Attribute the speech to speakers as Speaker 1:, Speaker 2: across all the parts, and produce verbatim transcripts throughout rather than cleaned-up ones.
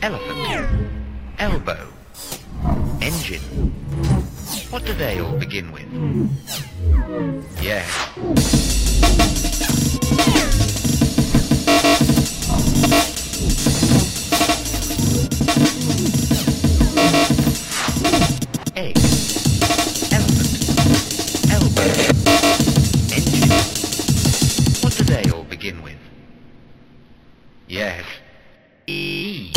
Speaker 1: Elephant. Elbow. Engine. What do they all begin with? Yes. Egg. Elephant. Elbow. Engine. What do they all begin with? Yes. E.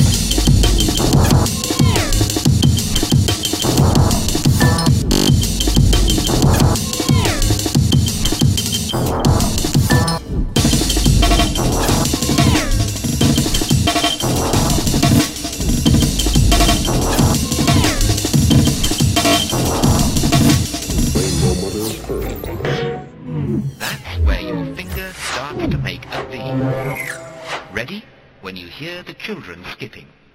Speaker 1: That's where your finger starts to make a V. Ready? When you hear the children skipping.